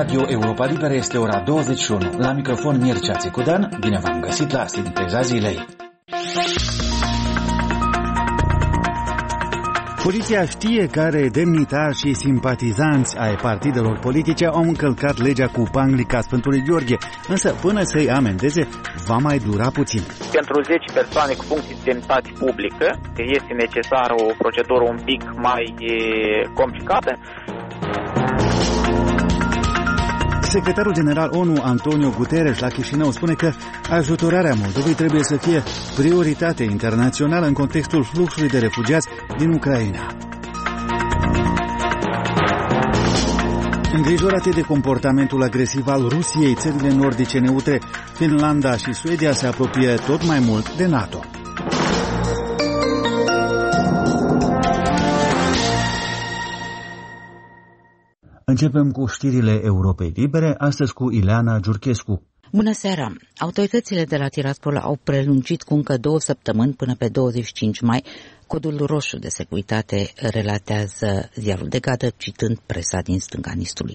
Radio Europa Liberă este ora 21. La microfon Mircea Țicudan, bine v-am găsit la Sinteza Zilei. Poliția știe care demnitari și simpatizanți ai partidelor politice au încălcat legea cu panglica Sfântului Gheorghe, însă până să-i amendeze va mai dura puțin. Pentru 10 persoane cu funcții de demnitate publică este necesară o procedură un pic mai complicată. Secretarul general ONU Antonio Guterres la Chișinău spune că ajutorarea Moldovei trebuie să fie prioritate internațională în contextul fluxului de refugiați din Ucraina. Îngrijorate de comportamentul agresiv al Rusiei, țările nordice neutre, Finlanda și Suedia se apropie tot mai mult de NATO. Începem cu știrile Europei Libere, astăzi cu Ileana Giurchescu. Bună seara! Autoritățile de la Tiraspol au prelungit cu încă 2 săptămâni până pe 25 mai codul roșu de securitate, relatează ziarul de Gadă, citând presa din stânga Nistului.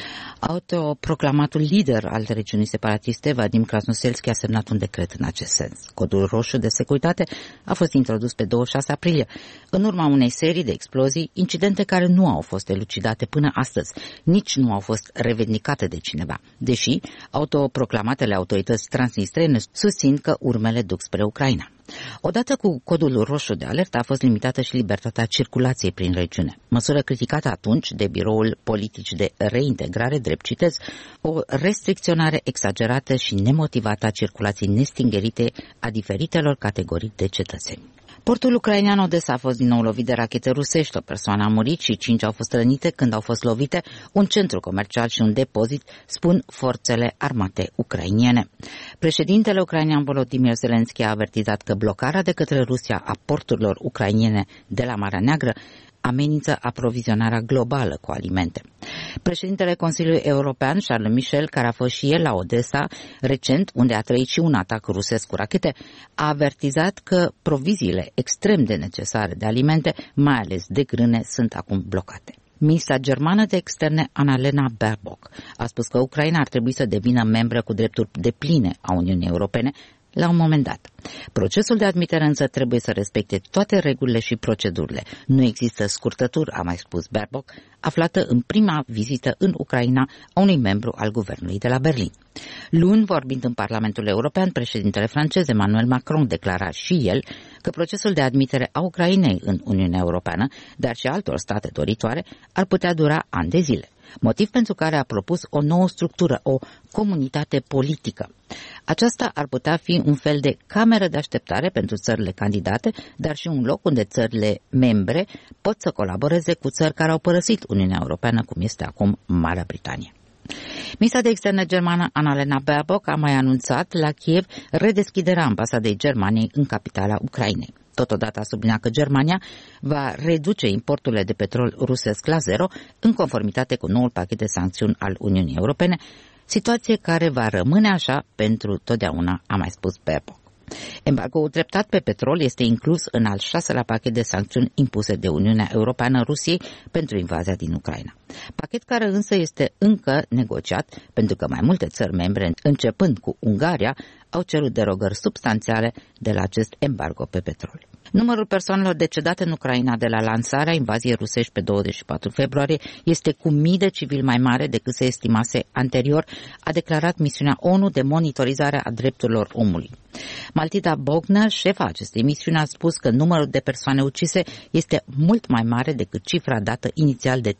Autoproclamatul lider al regiunii separatiste, Vadim Krasnoselski, a semnat un decret în acest sens. Codul roșu de securitate a fost introdus pe 26 aprilie, în urma unei serii de explozii, incidente care nu au fost elucidate până astăzi, nici nu au fost revendicate de cineva, deși autoproclamatele autorități transnistrene susțin că urmele duc spre Ucraina. Odată cu codul roșu de alertă a fost limitată și libertatea circulației prin regiune. Măsură criticată atunci de Biroul Politic de Reintegrare, drept citez, o restricționare exagerată și nemotivată a circulației nestingerite a diferitelor categorii de cetățeni. Portul ucrainean Odessa a fost din nou lovit de rachete rusești, o persoană a murit și 5 au fost rănite când au fost lovite un centru comercial și un depozit, spun forțele armate ucrainiene. Președintele ucrainean Volodymyr Zelensky a avertizat că blocarea de către Rusia a porturilor ucrainiene de la Marea Neagră amenință aprovizionarea globală cu alimente. Președintele Consiliului European, Charles Michel, care a fost și el la Odessa recent, unde a trăit și un atac rusesc cu rachete, a avertizat că proviziile extrem de necesare de alimente, mai ales de grâne, sunt acum blocate. Ministra germană de externe, Annalena Baerbock, a spus că Ucraina ar trebui să devină membră cu drepturi depline a Uniunii Europene la un moment dat. Procesul de admitere însă trebuie să respecte toate regulile și procedurile. Nu există scurtături, a mai spus Baerbock, aflată în prima vizită în Ucraina a unui membru al guvernului de la Berlin. Luni, vorbind în Parlamentul European, președintele francez Emmanuel Macron declara și el că procesul de admitere a Ucrainei în Uniunea Europeană, dar și altor state doritoare, ar putea dura ani de zile. Motiv pentru care a propus o nouă structură, o comunitate politică. Aceasta ar putea fi un fel de cameră de așteptare pentru țările candidate, dar și un loc unde țările membre pot să colaboreze cu țări care au părăsit Uniunea Europeană, cum este acum Marea Britanie. Ministra de externe germană Annalena Baerbock a mai anunțat la Kiev redeschiderea ambasadei Germaniei în capitala Ucrainei. Totodată a subliniat că Germania va reduce importurile de petrol rusesc la zero în conformitate cu noul pachet de sancțiuni al Uniunii Europene, situație care va rămâne așa pentru totdeauna, a mai spus Baerbock. Embargoul treptat pe petrol este inclus în al 6-lea pachet de sancțiuni impuse de Uniunea Europeană Rusiei pentru invazia din Ucraina. Pachet care însă este încă negociat pentru că mai multe țări membre, începând cu Ungaria, au cerut derogări substanțiale de la acest embargo pe petrol. Numărul persoanelor decedate în Ucraina de la lansarea invaziei rusești pe 24 februarie este cu mii de civili mai mare decât se estimase anterior, a declarat misiunea ONU de monitorizare a drepturilor omului. Maltida Bogner, șefa acestei misiuni, a spus că numărul de persoane ucise este mult mai mare decât cifra dată inițial de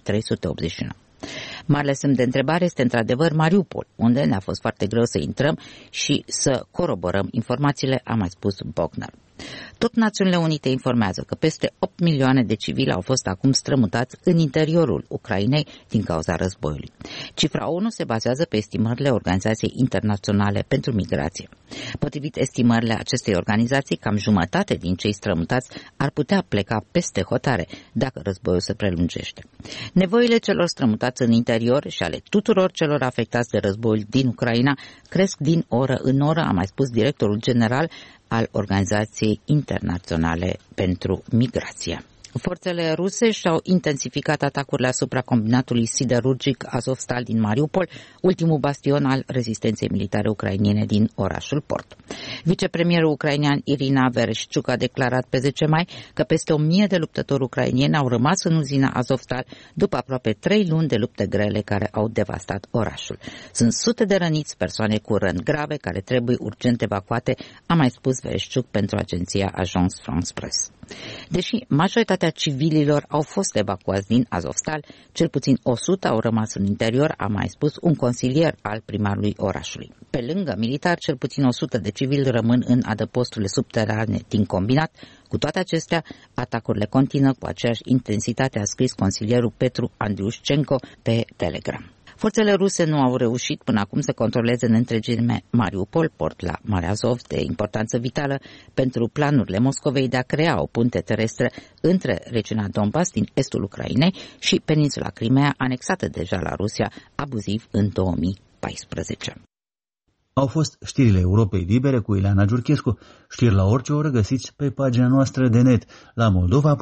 3381. Marele semn de întrebare este într-adevăr Mariupol, unde ne-a fost foarte greu să intrăm și să coroborăm informațiile, a mai spus Bogner. Tot Națiunile Unite informează că peste 8 milioane de civili au fost acum strămutați în interiorul Ucrainei din cauza războiului. Cifra ONU se bazează pe estimările Organizației Internaționale pentru Migrație. Potrivit estimările acestei organizații, cam jumătate din cei strămutați ar putea pleca peste hotare dacă războiul se prelungește. Nevoile celor strămutați în interior și ale tuturor celor afectați de războiul din Ucraina cresc din oră în oră, a mai spus directorul general al Organizației Internaționale pentru Migrație. Forțele ruse și-au intensificat atacurile asupra combinatului siderurgic Azovstal din Mariupol, ultimul bastion al rezistenței militare ucrainene din orașul port. Vicepremierul ucrainean Irina Vereshchuk a declarat pe 10 mai că peste 1000 de luptători ucraineni au rămas în uzina Azovstal după aproape 3 luni de lupte grele care au devastat orașul. Sunt sute de răniți, persoane cu răni grave care trebuie urgent evacuate, a mai spus Vereshchuk pentru agenția Agence France Presse. Deși majoritatea civililor au fost evacuați din Azovstal, cel puțin 100 au rămas în interior, a mai spus un consilier al primarului orașului. Pe lângă militar, cel puțin 100 de civili rămân în adăposturile subterane din combinat. Cu toate acestea, atacurile continuă cu aceeași intensitate, a scris consilierul Petru Andriușcenco pe Telegram. Forțele ruse nu au reușit până acum să controleze în întregime Mariupol, port la Marea Azov de importanță vitală pentru planurile Moscovei de a crea o punte terestră între regiunea Donbass din estul Ucrainei și peninsula Crimea, anexată deja la Rusia abuziv în 2014. Au fost știrile Europei Libere cu Ileana Giurchescu. Știri la orice oră găsiți pe pagina noastră de net la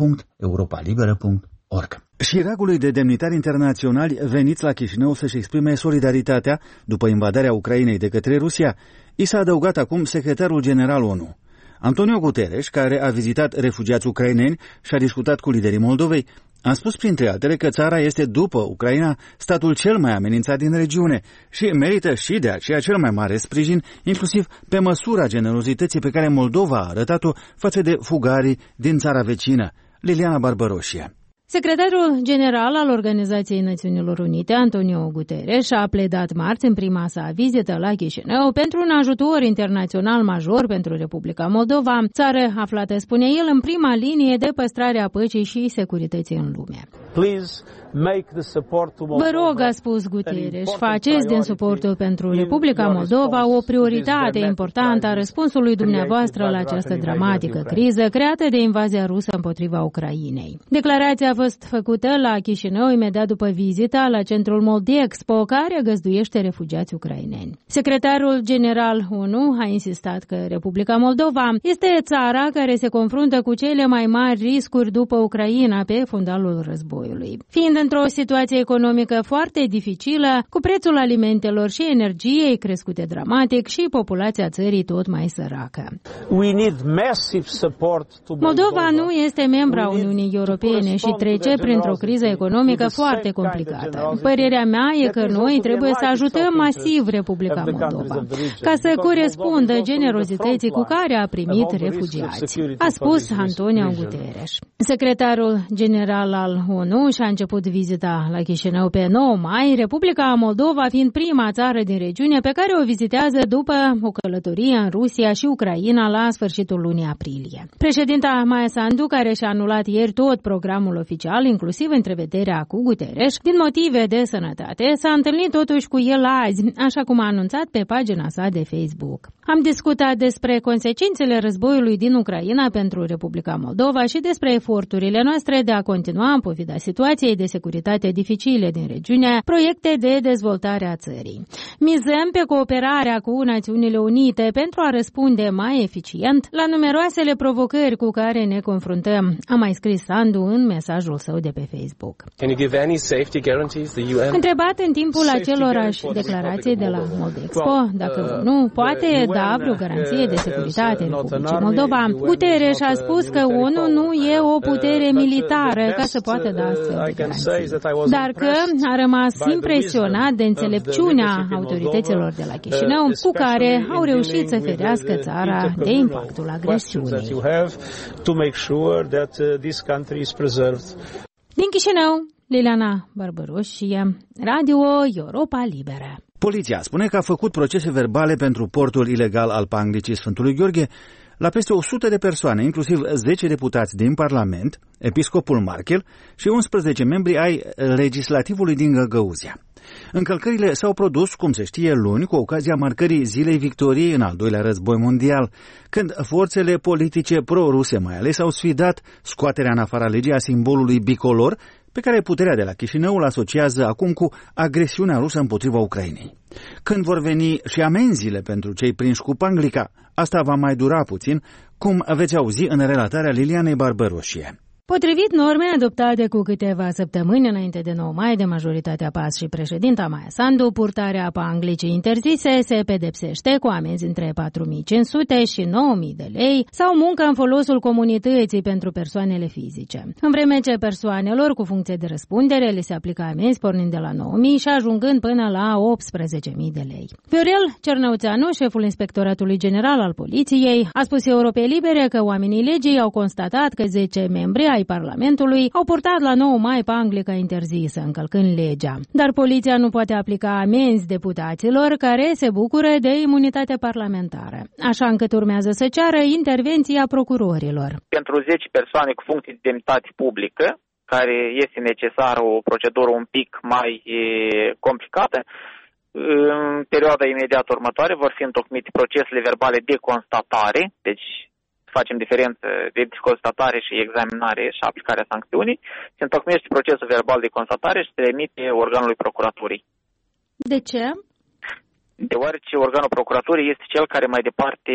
moldova.europalibera.org. Șiragului de demnitari internaționali veniți la Chișinău să-și exprime solidaritatea după invadarea Ucrainei de către Rusia, i s-a adăugat acum secretarul general ONU. Antonio Guterres, care a vizitat refugiați ucraineni și a discutat cu liderii Moldovei, a spus printre altele că țara este, după Ucraina, statul cel mai amenințat din regiune și merită și de aceea cel mai mare sprijin, inclusiv pe măsura generozității pe care Moldova a arătat-o față de fugarii din țara vecină. Liliana Barbăroșie. Secretarul general al Organizației Națiunilor Unite, Antonio Guterres, a pledat marți în prima sa vizită la Chișinău pentru un ajutor internațional major pentru Republica Moldova, țară aflată, spune el, în prima linie de păstrare a păcii și securității în lume. Vă rog, a spus Guterres, faceți din suportul pentru Republica Moldova o prioritate importantă a răspunsului dumneavoastră la această dramatică criză creată de invazia rusă împotriva Ucrainei. Declarația a fost făcută la Chișinău imediat după vizita la centrul Moldexpo, care găzduiește refugiați ucraineni. Secretarul general ONU a insistat că Republica Moldova este țara care se confruntă cu cele mai mari riscuri după Ucraina pe fundalul războiului. Fiind într-o situație economică foarte dificilă, cu prețul alimentelor și energiei crescute dramatic și populația țării tot mai săracă. Moldova nu este membra Uniunii Europene și trece printr-o criză economică foarte complicată. Părerea mea e că noi trebuie să ajutăm masiv Republica Moldova, ca să corespundă generozității cu care a primit refugiați, a spus Antonio Guterres. Secretarul general al ONU și-a început vizita la Chișinău pe 9 mai, Republica Moldova fiind prima țară din regiune pe care o vizitează după o călătorie în Rusia și Ucraina la sfârșitul lunii aprilie. Președinta Maia Sandu, care și-a anulat ieri tot programul oficial, inclusiv întrevederea cu Guterres, din motive de sănătate, s-a întâlnit totuși cu el azi, așa cum a anunțat pe pagina sa de Facebook. Am discutat despre consecințele războiului din Ucraina pentru Republica Moldova și despre eforturile noastre de a continua, în pofida situației de securitate dificile din regiune, proiecte de dezvoltare a țării. Mizăm pe cooperarea cu Națiunile Unite pentru a răspunde mai eficient la numeroasele provocări cu care ne confruntăm, a mai scris Sandu în mesajul său de pe Facebook. Întrebat în timpul acelorași declarații de la Moldexpo, dacă nu poate da vreo garanție de securitate Republicii Moldova, Guterres a spus că ONU nu e o putere militară ca să poată da astfel de garanții, dar că a rămas impresionat de înțelepciunea autorităților de la Chișinău, cu care au reușit să ferească țara de impactul agresiunii. Din Chișinău, Liliana Barbăroșie, Radio Europa Liberă. Poliția spune că a făcut procese verbale pentru portul ilegal al Panglicii Sfântului Gheorghe la peste 100 de persoane, inclusiv 10 deputați din Parlament, episcopul Marchel și 11 membri ai legislativului din Găgăuzia. Încălcările s-au produs, cum se știe, luni, cu ocazia marcării Zilei Victoriei în al doilea război mondial, când forțele politice pro-ruse mai ales au sfidat scoaterea în afara legii a simbolului bicolor, pe care puterea de la Chișinău îl asociază acum cu agresiunea rusă împotriva Ucrainei. Când vor veni și amenziile pentru cei prinși cu Panglica, asta va mai dura puțin, cum veți auzi în relatarea Lilianei Barbăroșie. Potrivit normei adoptate cu câteva săptămâni înainte de 9 mai de majoritatea PAS și președinta Maia Sandu, purtarea panglicii interzise se pedepsește cu amenzi între 4.500 și 9.000 de lei sau muncă în folosul comunității pentru persoanele fizice. În vreme ce persoanelor cu funcție de răspundere le se aplică amenzi pornind de la 9.000 și ajungând până la 18.000 de lei. Viorel Cernăuțeanu, șeful Inspectoratului General al Poliției, a spus Europei Libere că oamenii legii au constatat că 10 membri ai Parlamentului au purtat la 9 mai panglica interzisă, încălcând legea. Dar poliția nu poate aplica amenzi deputaților care se bucură de imunitate parlamentară, așa încât urmează să ceară intervenția procurorilor. Pentru 10 persoane cu funcții de demnitate publică, care este necesară o procedură un pic mai complicată, în perioada imediat următoare vor fi întocmite procesele verbale de constatare, deci facem diferență de constatare și examinare și aplicarea sancțiunii, se întocmește procesul verbal de constatare și se emite organului procuraturii. De ce? Deoarece organul procuraturii este cel care mai departe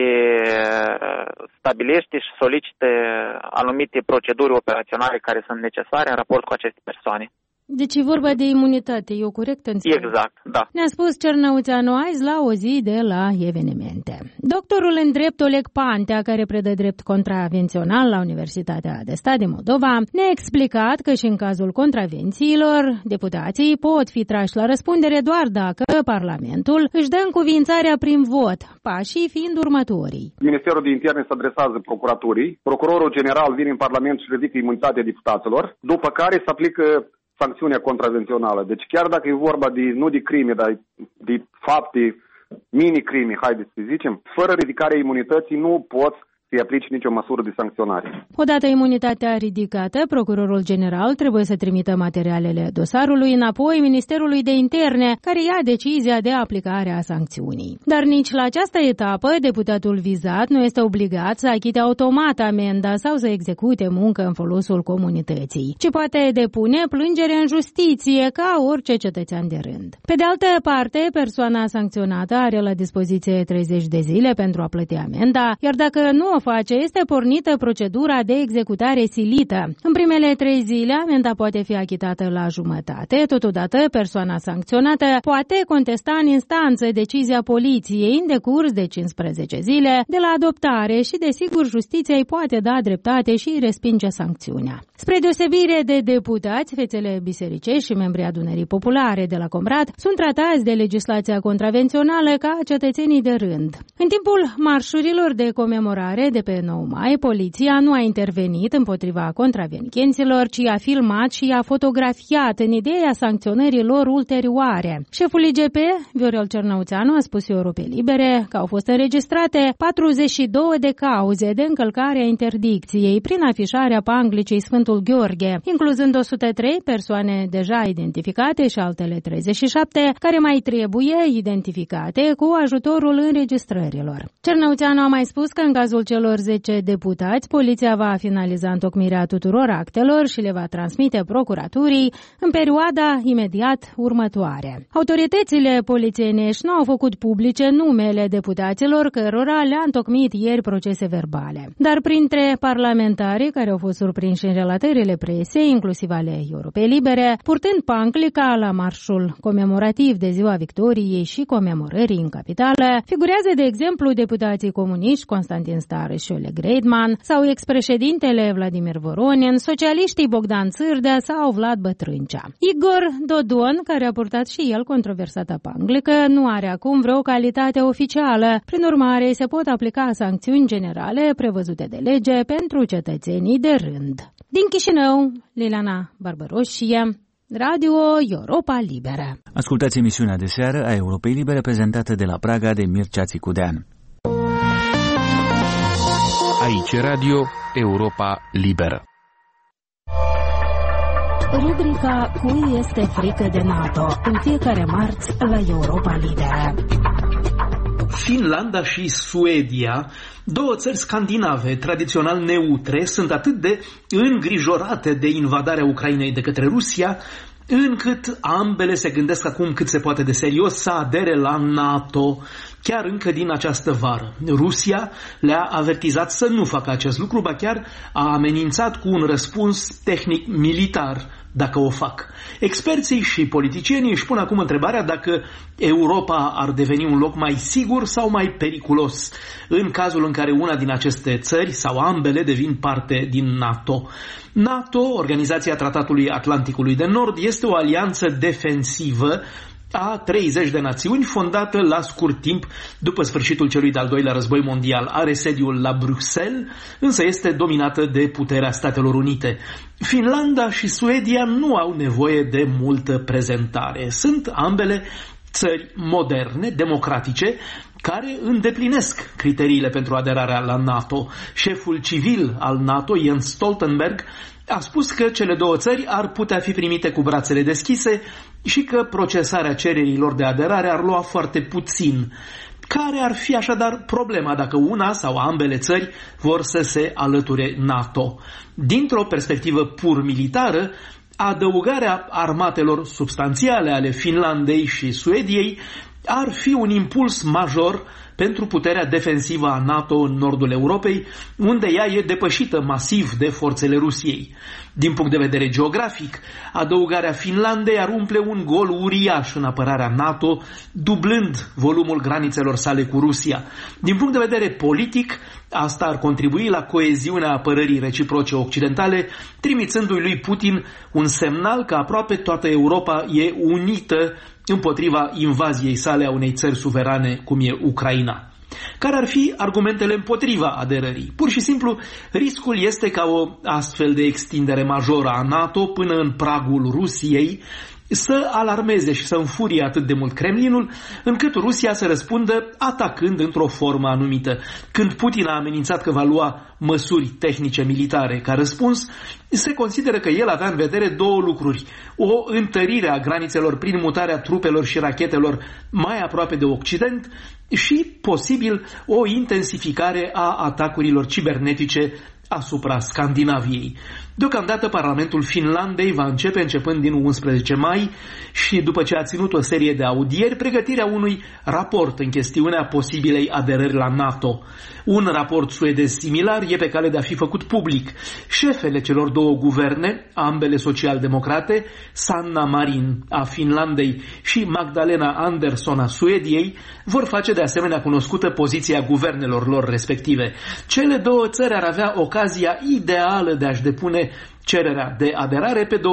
stabilește și solicită anumite proceduri operaționale care sunt necesare în raport cu aceste persoane. Deci e vorba de imunitate, e o corectă înțelegere? Exact, da. Ne-a spus Cernăuțeanu azi la o zi de la evenimente. Doctorul în drept Oleg Pantea, care predă drept contravențional la Universitatea de Stat din Moldova, ne-a explicat că și în cazul contravențiilor, deputații pot fi trași la răspundere doar dacă Parlamentul își dă încuviințarea prin vot, pașii fiind următorii. Ministerul de Interne se adresează procuraturii, procurorul general vine în Parlament și ridică imunitatea deputaților, după care se aplică sancțiunea contravențională. Deci chiar dacă e vorba nu de crime, dar de fapte, mini-crime, haideți să zicem, fără ridicarea imunității nu poți să-i aplici nicio măsură de sancționare. Odată imunitatea ridicată, procurorul general trebuie să trimită materialele dosarului înapoi Ministerului de Interne, care ia decizia de aplicare a sancțiunii. Dar nici la această etapă, deputatul vizat nu este obligat să achite automat amenda sau să execute muncă în folosul comunității, ci poate depune plângere în justiție ca orice cetățean de rând. Pe de altă parte, persoana sancționată are la dispoziție 30 de zile pentru a plăti amenda, iar dacă nu o face, este pornită procedura de executare silită. În primele 3 zile, amenda poate fi achitată la jumătate. Totodată, persoana sancționată poate contesta în instanță decizia poliției în decurs de 15 zile de la adoptare și, desigur, justiția îi poate da dreptate și respinge sancțiunea. Spre deosebire de deputați, fețele bisericești și membrii adunării populare de la Comrat sunt tratați de legislația contravențională ca cetățenii de rând. În timpul marșurilor de comemorare de pe 9 mai, poliția nu a intervenit împotriva contravenienților, ci a filmat și a fotografiat în ideea sancționării lor ulterioare. Șeful IGP, Viorel Cernăuțeanu, a spus Europei Libere că au fost înregistrate 42 de cauze de încălcare a interdicției prin afișarea panglicii Sfântul Gheorghe, incluzând 103 persoane deja identificate și altele 37 care mai trebuie identificate cu ajutorul înregistrărilor. Cernăuțeanu a mai spus că în cazul celor 10 deputați, poliția va finaliza întocmirea tuturor actelor și le va transmite procuraturii în perioada imediat următoare. Autoritățile polițienești nu au făcut publice numele deputaților cărora le-a întocmit ieri procese verbale. Dar printre parlamentarii care au fost surprinși în relatările presei, inclusiv ale Europei Libere, purtând panclica la marșul comemorativ de Ziua Victoriei și comemorării în capitală, figurează de exemplu deputații comuniști Constantin Stare și Oleg Reitman sau ex-președintele Vladimir Voronin, socialiștii Bogdan Țârdea sau Vlad Bătrâncea. Igor Dodon, care a purtat și el controversată panglică, nu are acum vreo calitate oficială. Prin urmare, se pot aplica sancțiuni generale prevăzute de lege pentru cetățenii de rând. Din Chișinău, Liliana Barbăroșie, Radio Europa Liberă. Ascultați emisiunea de seară a Europei Libere prezentată de la Praga de Mircea Țicudean. Aici Radio Europa Liberă. Rubrica Cui este frică de NATO, în fiecare marți la Europa Liberă. Finlanda și Suedia, două țări scandinave tradițional neutre, sunt atât de îngrijorate de invadarea Ucrainei de către Rusia, încât ambele se gândesc acum cât se poate de serios să adere la NATO. chiar încă din această vară. Rusia le-a avertizat să nu facă acest lucru, ba chiar a amenințat cu un răspuns tehnic militar dacă o fac. Experții și politicienii își pun acum întrebarea dacă Europa ar deveni un loc mai sigur sau mai periculos în cazul în care una din aceste țări sau ambele devin parte din NATO. NATO, Organizația Tratatului Atlanticului de Nord, este o alianță defensivă a 30 de națiuni, fondată la scurt timp după sfârșitul celui de-al doilea război mondial. Are sediul la Bruxelles, însă este dominată de puterea Statelor Unite. Finlanda și Suedia nu au nevoie de multă prezentare. Sunt ambele țări moderne, democratice, care îndeplinesc criteriile pentru aderarea la NATO. Șeful civil al NATO, Jens Stoltenberg, a spus că cele două țări ar putea fi primite cu brațele deschise și că procesarea cererilor de aderare ar lua foarte puțin. Care ar fi așadar problema dacă una sau ambele țări vor să se alăture NATO? Dintr-o perspectivă pur militară, adăugarea armatelor substanțiale ale Finlandei și Suediei ar fi un impuls major pentru puterea defensivă a NATO în nordul Europei, unde ea e depășită masiv de forțele Rusiei. Din punct de vedere geografic, adăugarea Finlandei ar umple un gol uriaș în apărarea NATO, dublând volumul granițelor sale cu Rusia. Din punct de vedere politic, asta ar contribui la coeziunea apărării reciproce occidentale, trimițându-i lui Putin un semnal că aproape toată Europa e unită împotriva invaziei sale a unei țări suverane cum e Ucraina. Care ar fi argumentele împotriva aderării? Pur și simplu, riscul este ca o astfel de extindere majoră a NATO până în pragul Rusiei să alarmeze și să înfurie atât de mult Kremlinul, încât Rusia să răspundă atacând într-o formă anumită. Când Putin a amenințat că va lua măsuri tehnice militare ca răspuns, se consideră că el avea în vedere două lucruri: o întărire a granițelor prin mutarea trupelor și rachetelor mai aproape de Occident și, posibil, o intensificare a atacurilor cibernetice asupra Scandinaviei. Deocamdată Parlamentul Finlandei va începe începând din 11 mai și după ce a ținut o serie de audieri, pregătirea unui raport în chestiunea posibilei aderări la NATO. Un raport suedez similar e pe cale de a fi făcut public. Șefele celor două guverne, ambele social-democrate, Sanna Marin a Finlandei și Magdalena Andersson a Suediei, vor face de asemenea cunoscută poziția guvernelor lor respective. Cele două țări ar avea ocazia ideală de a-și depune cererea de aderare pe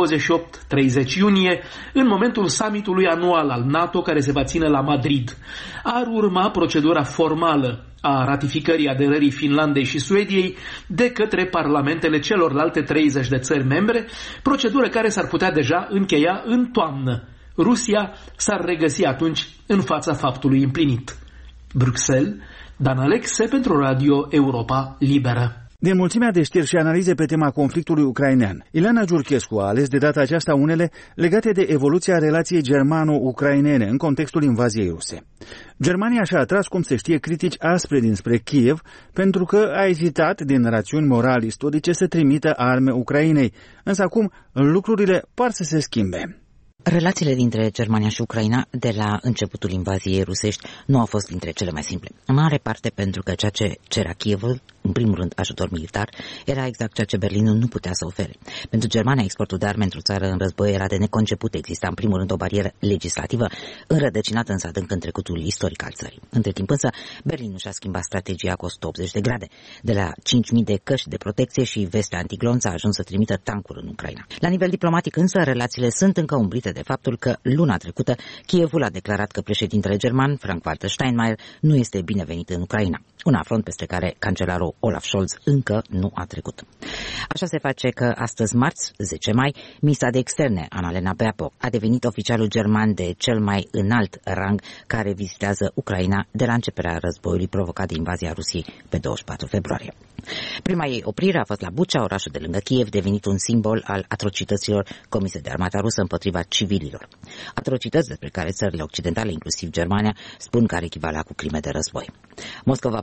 28-30 iunie, în momentul summitului anual al NATO care se va ține la Madrid. Ar urma procedura formală a ratificării aderării Finlandei și Suediei de către parlamentele celorlalte 30 de țări membre, procedură care s-ar putea deja încheia în toamnă. Rusia s-ar regăsi atunci în fața faptului împlinit. Bruxelles, Dan Alexe pentru Radio Europa Liberă. Din mulțimea de știri și analize pe tema conflictului ucrainean, Ileana Giurchescu a ales de data aceasta unele legate de evoluția relației germano-ucrainene în contextul invaziei ruse. Germania și-a atras, cum se știe, critici aspre dinspre Kiev pentru că a ezitat din rațiuni moral-istorice să trimită arme Ucrainei, însă acum lucrurile par să se schimbe. Relațiile dintre Germania și Ucraina de la începutul invaziei rusești nu au fost dintre cele mai simple. În mare parte pentru că ceea ce cerea Kievul, în primul rând ajutor militar, era exact ceea ce Berlinul nu putea să ofere. Pentru Germania, exportul de arme într-o țară în război era de neconceput. Exista în primul rând o barieră legislativă înrădăcinată însă adânc în trecutul istoric al țării. Între timp însă, Berlinul și-a schimbat strategia cu 180 de grade. De la 5.000 de căști de protecție și veste antiglonț a ajuns să trimită tancuri în Ucraina. La nivel diplomatic însă, relațiile sunt încă umbrite de faptul că luna trecută Kievul a declarat că președintele german, Frank-Walter Steinmeier, nu este binevenit în Ucraina. Un afront peste care cancelarul Olaf Scholz încă nu a trecut. Așa se face că astăzi, marți, 10 mai, ministra de externe, Annalena Baerbock, a devenit oficialul german de cel mai înalt rang care vizitează Ucraina de la începerea războiului provocat de invazia Rusiei pe 24 februarie. Prima ei oprire a fost la Bucha, orașul de lângă Kiev, devenit un simbol al atrocităților comise de armata rusă împotriva civililor. Atrocități despre care țările occidentale, inclusiv Germania, spun că ar echivala cu crime de război. Moscova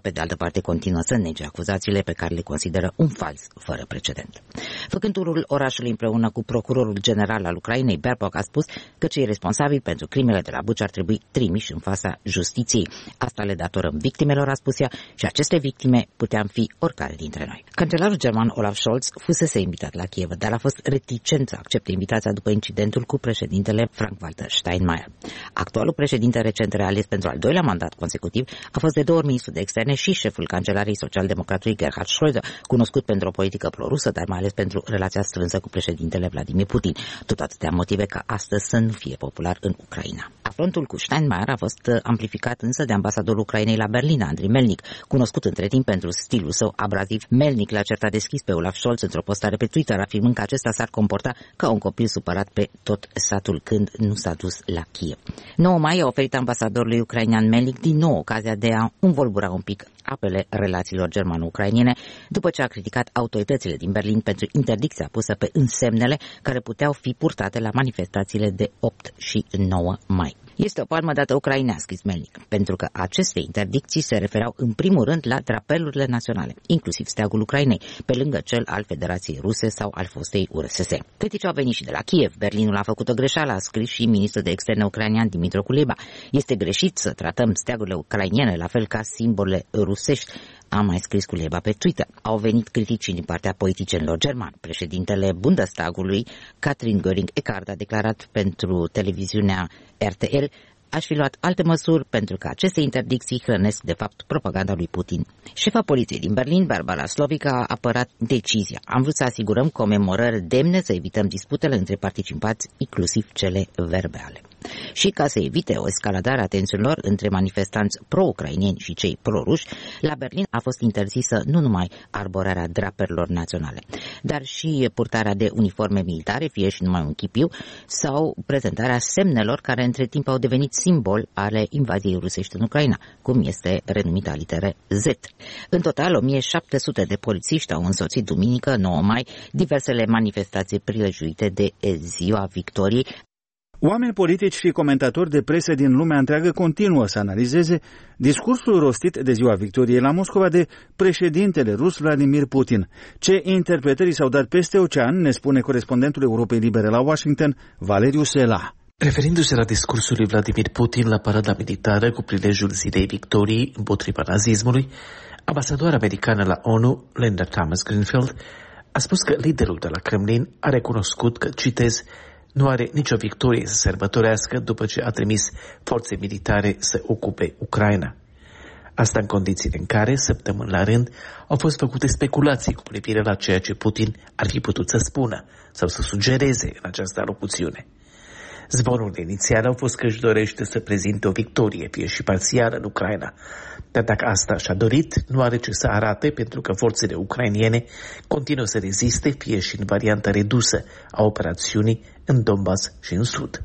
pe de altă parte, continuă să nege acuzațiile pe care le consideră un fals fără precedent. Făcând turul orașului împreună cu procurorul general al Ucrainei, Baerbock a spus că cei responsabili pentru crimele de la Bucha ar trebui trimiși în fața justiției. Asta le datorăm victimelor, a spus ea, și aceste victime puteam fi oricare dintre noi. Cancelarul german Olaf Scholz fusese invitat la Kiev, dar a fost reticent să accepte invitația după incidentul cu președintele Frank-Walter Steinmeier. Actualul președinte recent reales pentru al doilea mandat consecutiv a fost de 2 ori ministru de externe și șeful cancelariei social-democratului Gerhard Schröder, cunoscut pentru o politică prorusă, dar mai ales pentru relația strânsă cu președintele Vladimir Putin. Tot atâtea motive ca astăzi să nu fie popular în Ucraina. Afrontul cu Steinmeier a fost amplificat însă de ambasadorul Ucrainei la Berlin, Andriy Melnik, cunoscut între timp pentru stilul său abraziv. Melnik l-a certat deschis pe Olaf Scholz într-o postare pe Twitter, afirmând că acesta s-ar comporta ca un copil supărat pe tot satul când nu s-a dus la Kiev. 9 mai a oferit ambasadorului ucrainean Melnik din nou ocazia de a învolbura un pic apele relațiilor germano-ucrainiene, după ce a criticat autoritățile din Berlin pentru interdicția pusă pe însemnele care puteau fi purtate la manifestațiile de 8 și 9 mai. Este o palmă dată Ucrainei, a scris Melnik, pentru că aceste interdicții se refereau în primul rând la drapelurile naționale, inclusiv steagul Ucrainei, pe lângă cel al Federației Ruse sau al fostei URSS. Critici au venit și de la Kiev. Berlinul a făcut o greșeală, a scris și ministrul de externe ucrainean Dmytro Kuleba. Este greșit să tratăm steagurile ucrainiene la fel ca simbole rusești, a mai scris Kuleba pe Twitter. Au venit critici din partea politicienilor germani. Președintele Bundestagului, Katrin Göring-Eckardt, a declarat pentru televiziunea RTL: aș fi luat alte măsuri pentru că aceste interdicții hrănesc de fapt propaganda lui Putin. Șefa poliției din Berlin, Barbara Slovic, a apărat decizia. Am vrut să asigurăm comemorări demne, să evităm disputele între participanți, inclusiv cele verbale. Și ca să evite o escaladare a tensiunilor între manifestanți pro-ucraineni și cei pro-ruși, la Berlin a fost interzisă nu numai arborarea draperilor naționale, dar și purtarea de uniforme militare, fie și numai un chipiu, sau prezentarea semnelor care între timp au devenit simbol ale invaziei rusești în Ucraina, cum este renumita litere Z. În total, 1700 de polițiști au însoțit duminică, 9 mai, diversele manifestații prilejuite de Ziua Victoriei. Oameni politici și comentatori de presă din lumea întreagă continuă să analizeze discursul rostit de Ziua Victoriei la Moscova de președintele rus Vladimir Putin. Ce interpretări s-au dat peste ocean, ne spune corespondentul Europei Libere la Washington, Valeriu Sela. Referindu-se la discursul lui Vladimir Putin la parada militară cu prilejul Zilei Victoriei împotriva nazismului, ambasadoarea americană la ONU, Linda Thomas-Greenfield, a spus că liderul de la Kremlin a recunoscut că, citez, nu are nicio victorie să sărbătorească după ce a trimis forțe militare să ocupe Ucraina. Asta în condițiile în care, săptămâni la rând, au fost făcute speculații cu privire la ceea ce Putin ar fi putut să spună sau să sugereze în această alocuțiune. Zvonurile inițiale au fost că își dorește să prezinte o victorie, fie și parțială, în Ucraina. Dar dacă asta și-a dorit, nu are ce să arate, pentru că forțele ucrainiene continuă să reziste, fie și în varianta redusă a operațiunii în Donbass și în Sud.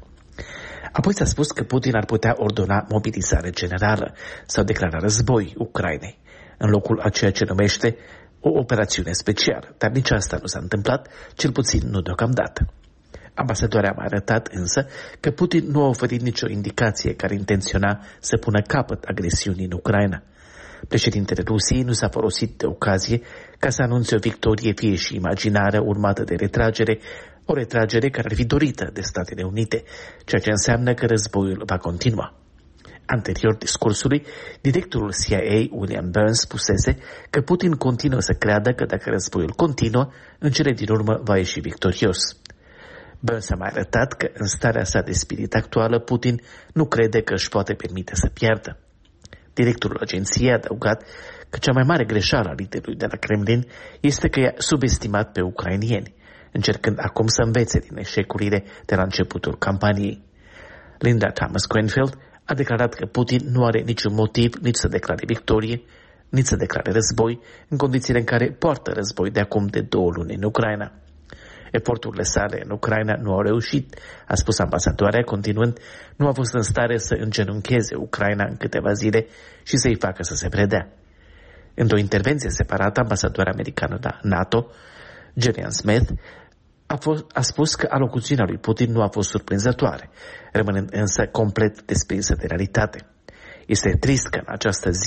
Apoi s-a spus că Putin ar putea ordona mobilizare generală sau declara război Ucrainei, în locul a ceea ce numește o operațiune specială. Dar nici asta nu s-a întâmplat, cel puțin nu deocamdată. Ambasadoarea a mai arătat însă că Putin nu a oferit nicio indicație care intenționa să pună capăt agresiunii în Ucraina. Președintele Rusiei nu s-a folosit de ocazie ca să anunțe o victorie, fie și imaginară, urmată de retragere, o retragere care ar fi dorită de Statele Unite, ceea ce înseamnă că războiul va continua. Anterior discursului, directorul CIA, William Burns, spusese că Putin continuă să creadă că dacă războiul continuă, în cele din urmă va ieși victorios. Burns a mai arătat că în starea sa de spirit actuală, Putin nu crede că își poate permite să piardă. Directorul agenției a adăugat că cea mai mare greșeală a liderului de la Kremlin este că i-a subestimat pe ucrainieni, încercând acum să învețe din eșecurile de la începutul campaniei. Linda Thomas-Greenfield a declarat că Putin nu are niciun motiv nici să declare victorie, nici să declare război, în condițiile în care poartă război de acum de 2 luni în Ucraina. Eforturile sale în Ucraina nu au reușit, a spus ambasadoarea, continuând, nu a fost în stare să îngenuncheze Ucraina în câteva zile și să-i facă să se predea. Într-o intervenție separată, ambasadoarea americană la NATO, Gillian Smith, a spus că alocuțiunea lui Putin nu a fost surprinzătoare, rămânând însă complet desprinsă de realitate. Este trist că în această zi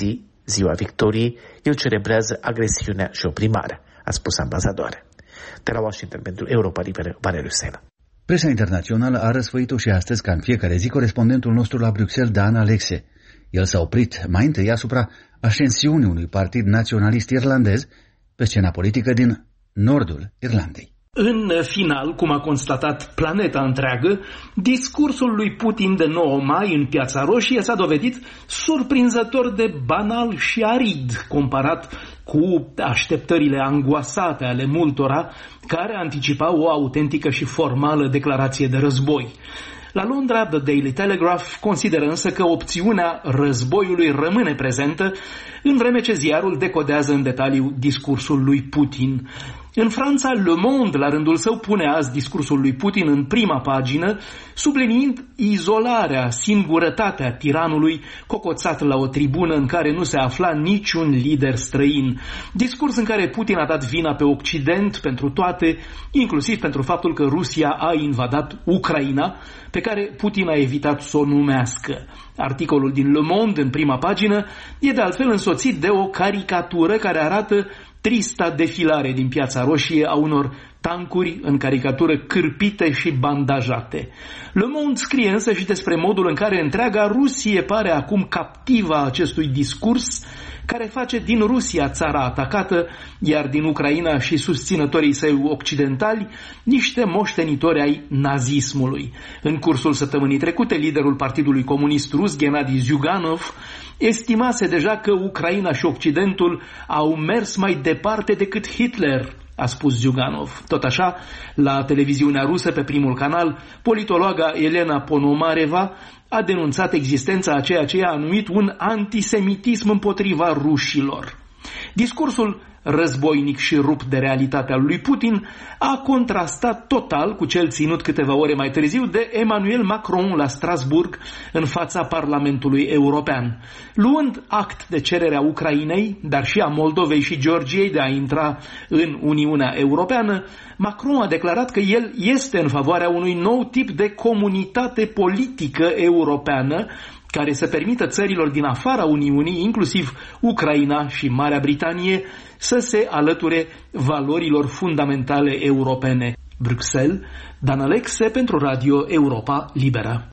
Ziua Victoriei, el celebrează agresiunea și oprimarea, a spus ambasadoarea. De la Washington pentru Europa Liberă, Valeriu Sena. Presa internațională a răsfăit-o și astăzi, ca în fiecare zi, corespondentul nostru la Bruxelles, Dan Alexe. El s-a oprit mai întâi asupra ascensiunii unui partid naționalist irlandez pe scena politică din nordul Irlandei. În final, cum a constatat planeta întreagă, discursul lui Putin de 9 mai în Piața Roșie s-a dovedit surprinzător de banal și arid comparat cu așteptările angoasate ale multora care anticipau o autentică și formală declarație de război. La Londra, The Daily Telegraph consideră însă că opțiunea războiului rămâne prezentă, în vreme ce ziarul decodează în detaliu discursul lui Putin. În Franța, Le Monde, la rândul său, pune azi discursul lui Putin în prima pagină, subliniind izolarea, singurătatea tiranului cocoțat la o tribună în care nu se afla niciun lider străin. Discurs în care Putin a dat vina pe Occident pentru toate, inclusiv pentru faptul că Rusia a invadat Ucraina, pe care Putin a evitat să o numească. Articolul din Le Monde, în prima pagină, e de altfel însoțit de o caricatură care arată trista defilare din Piața Roșie a unor tancuri în caricatură cârpite și bandajate. Le Monde scrie însă și despre modul în care întreaga Rusie pare acum captiva acestui discurs care face din Rusia țara atacată, iar din Ucraina și susținătorii săi occidentali niște moștenitori ai nazismului. În cursul săptămânii trecute, liderul Partidului Comunist Rus, Gennady Zyuganov, estimase deja că Ucraina și Occidentul au mers mai departe decât Hitler, a spus Zyuganov. Tot așa, la televiziunea rusă, pe primul canal, politologa Elena Ponomareva a denunțat existența a ceea ce a numit un antisemitism împotriva rușilor. Discursul războinic și rupt de realitatea lui Putin a contrastat total cu cel ținut câteva ore mai târziu de Emmanuel Macron la Strasbourg în fața Parlamentului European. Luând act de cererea Ucrainei, dar și a Moldovei și Georgiei de a intra în Uniunea Europeană, Macron a declarat că el este în favoarea unui nou tip de comunitate politică europeană care să permită țărilor din afara Uniunii, inclusiv Ucraina și Marea Britanie, să se alăture valorilor fundamentale europene. Bruxelles, Dan Alexe pentru Radio Europa Liberă.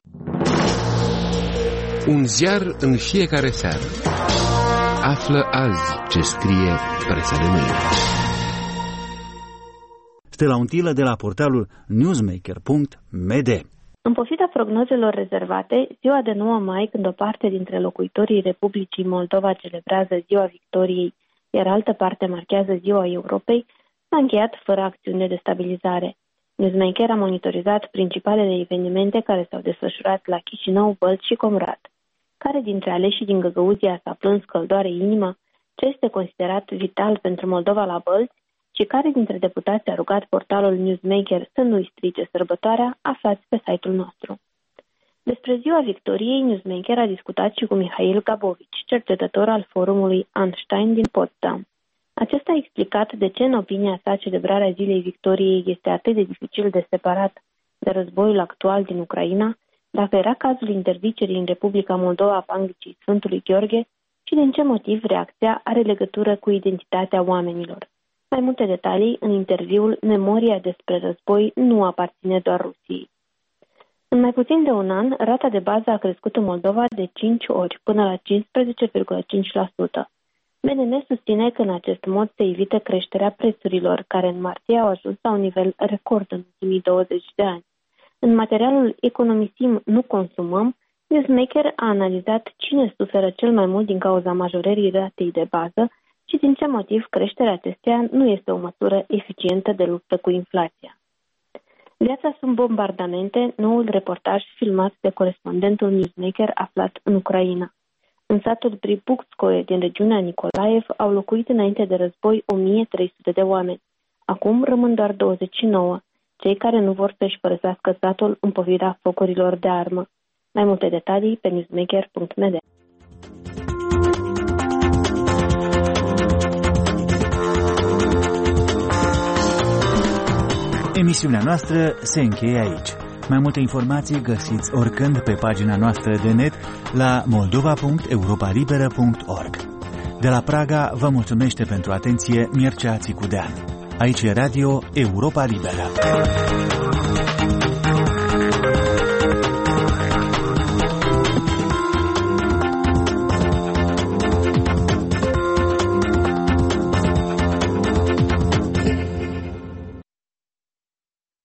Un ziar în fiecare seară. Află azi ce scrie presa de mâine. Stella Untilă de la portalul newsmaker.md. În pofida prognozelor rezervate, ziua de 9 mai, când o parte dintre locuitorii Republicii Moldova celebrează Ziua Victoriei, iar altă parte marchează Ziua Europei, s-a încheiat fără acțiuni de destabilizare. Newsmaker a monitorizat principalele evenimente care s-au desfășurat la Chișinău, Bălți și Comrat. Care dintre aleșii din Găgăuzia s-a plâns căldoare inima, ce este considerat vital pentru Moldova la Bălți și care dintre deputați a rugat portalul Newsmaker să nu-i strice sărbătoarea, aflați pe site-ul nostru. Despre Ziua Victoriei, Newsmaker a discutat și cu Mihail Gabovici, cercetător al forumului Einstein din Potsdam. Acesta a explicat de ce, în opinia sa, celebrarea Zilei Victoriei este atât de dificil de separat de războiul actual din Ucraina, dacă era cazul interzicerii în Republica Moldova a Panglicii Sfântului Gheorghe și din ce motiv reacția are legătură cu identitatea oamenilor. Mai multe detalii în interviul Memoria despre război nu aparține doar Rusiei. În mai puțin de un an, rata de bază a crescut în Moldova de 5 ori, până la 15,5%. BNM susține că în acest mod se evită creșterea prețurilor, care în martie au ajuns la un nivel record în ultimii 20 de ani. În materialul Economisim, nu consumăm, Newsmaker a analizat cine suferă cel mai mult din cauza majorării ratei de bază și din ce motiv creșterea acesteia nu este o măsură eficientă de luptă cu inflația. Viața sub bombardamente, noul reportaj filmat de corespondentul Newsmaker aflat în Ucraina. În satul Pribukskoe din regiunea Nicolaev au locuit înainte de război 1300 de oameni. Acum rămân doar 29, cei care nu vor să-și părăsească satul în pofida focurilor de armă. Mai multe detalii pe newsmaker.md. Emisiunea noastră se încheie aici. Mai multe informații găsiți oricând pe pagina noastră de net la moldova.europalibera.org. De la Praga vă mulțumește pentru atenție Mircea Țicudean. Aici e Radio Europa Liberă.